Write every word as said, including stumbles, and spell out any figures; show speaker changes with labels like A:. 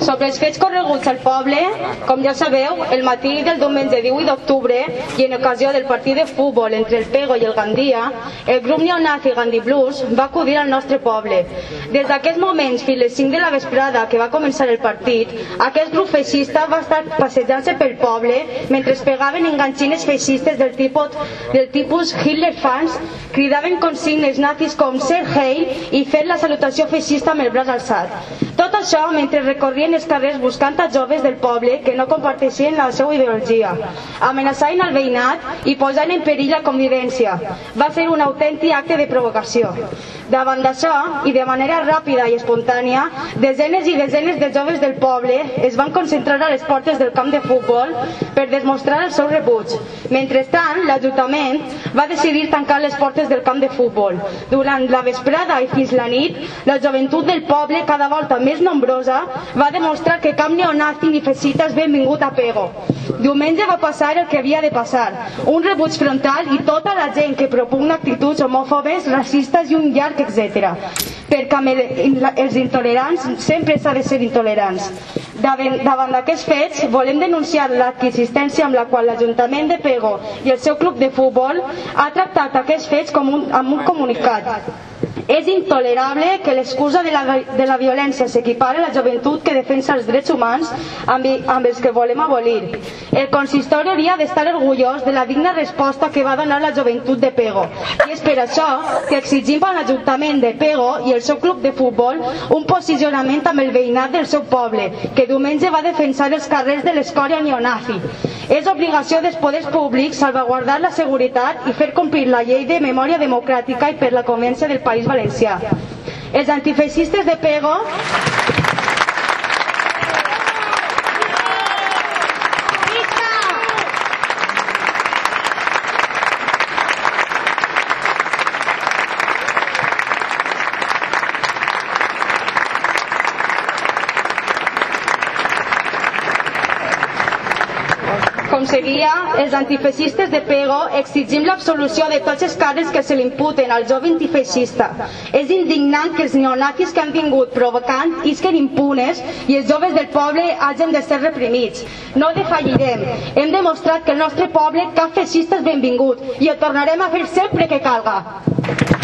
A: Sobre els fets correguts al poble, com ja sabeu, el matí del diumenge divuit d'octubre i en ocasió del partit de futbol entre el Pego i el Gandia, el grup neonazi Gandhi Blues va acudir al nostre poble. Des d'aquests moments fins les cinc de la vesprada que va començar el partit, aquest grup feixista va estar passejant-se pel poble mentre es pegaven enganxines feixistes del tipus, del tipus Hitler fans, cridaven consignes nazis com Ser Heil i fent la salutació feixista amb el braç alçat. Tot això mentre recorrien els carrers buscant a joves del poble que no comparteixien la seva ideologia, amenaçant el veïnat i posant en perill la convivència. Va ser un autèntic acte de provocació. Davant d'això, i de manera ràpida i espontània, desenes i desenes de joves del poble es van concentrar a les portes del camp de futbol per demostrar el seu rebuig. Mentrestant, l'Ajuntament va decidir tancar les portes del camp de futbol. Durant la vesprada i fins la nit, la joventut del poble, cada volta més nombrosa, va demostrar que cap neonazi ni feixista és benvingut a Pego. Diumenge va passar el que havia de passar, un rebuig frontal i tota la gent que propugna actituds homòfobes, racistes i un llarg etcètera. Perquè amb els intolerants sempre s'ha de ser intolerants. Davant d'aquests fets, volem denunciar l'existència amb la qual l'Ajuntament de Pego i el seu club de futbol ha tractat aquests fets com un, amb un comunicat. És intolerable que l'excusa de, la, de la violència s'equipara a la joventut que defensa els drets humans amb, amb els que volem abolir. El consistori hauria d'estar orgullós de la digna resposta que va donar la joventut de Pego. I és per això que exigim a l'Ajuntament de Pego i el seu club de futbol un posicionament amb el veïnat del seu poble, que diumenge va defensar els carrers de l'escòria neonazi. És obligació dels poders públics salvaguardar la seguretat i fer complir la llei de memòria democràtica i per la Convència del País Valencià. Els antifeixistes de Pego Com seguia, els antifeixistes de Pego exigim l'absolució de tots els càrrecs que se li imputen al jove antifeixista. És indignant que els neonazis que han vingut provocant isquen impunes i els joves del poble hagin de ser reprimits. No defallirem. Hem demostrat que el nostre poble cap feixista és benvingut i ho tornarem a fer sempre que calga.